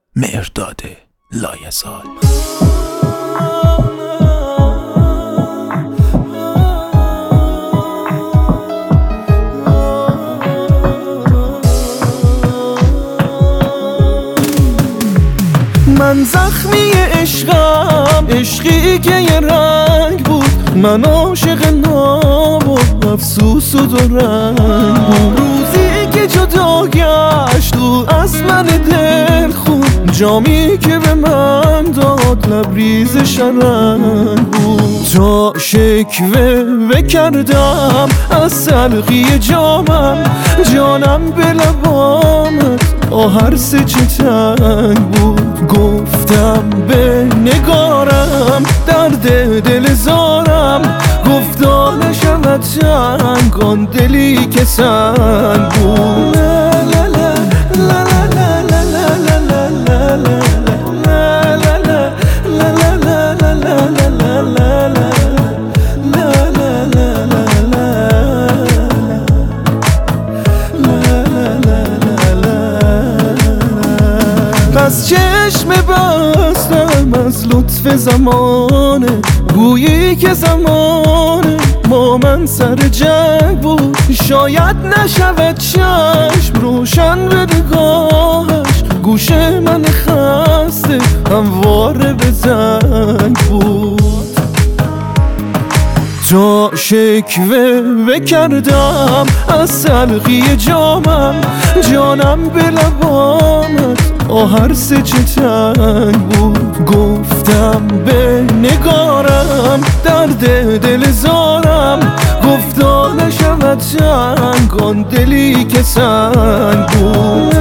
مهرداد لایزال. من زخمی عشقم، عشقی که یه رنگ بود. من عاشق ناب و افسوس و دو رنگ بود. روزی که جدا گشت تو از من دل خون، جامی که به من داد لبریز شرنگ بود. تا شکوه بکردم از سلقی جامم، جانم به لبامت آهر سه چه تنگ بود. گفتم به نگارم درد دل زارم، گفتا نشود چنگ آن دلی که سنگ بود. از چشم بستم از لطف زمانه، گویی که زمانه ما من سر جنگ بود. شاید نشود چشم روشن به نگاهش، گوش من خسته همواره به زنگ بود. تا شکوه بکردم از سلقی جامم، جانم به لبامت آهر سه چه تنگ بود. گفتم به نگارم درد دل زارم، گفتا نشود چنگ آن دلی که سنگ بود.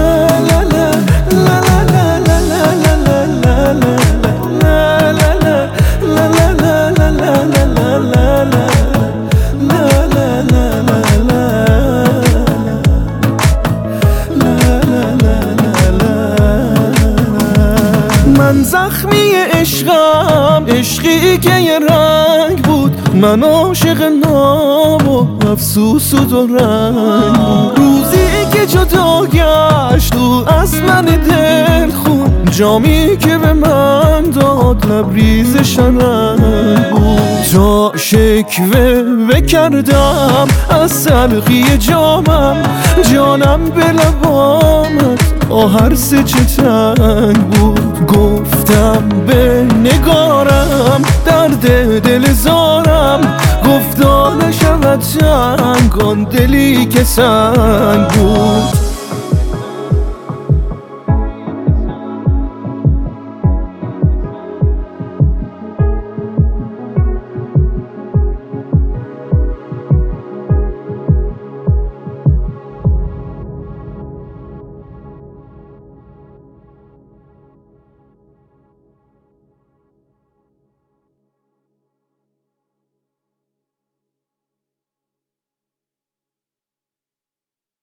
من زخمی عشقم، عشقی که یه رنگ بود. من عاشق ناب و افسوس و دو رنگ بود. روزی که جدا گشت تو از من دل خون، جامی که به من داد لبریز شرنگ بود. تا شکوه بکردم از سلقی جامم، جانم به لبامت آهر سه چه تنگ بود. گفتم به نگارم درد دل زارم، گفتا نشود چنگ آن دلی که سنگ بود.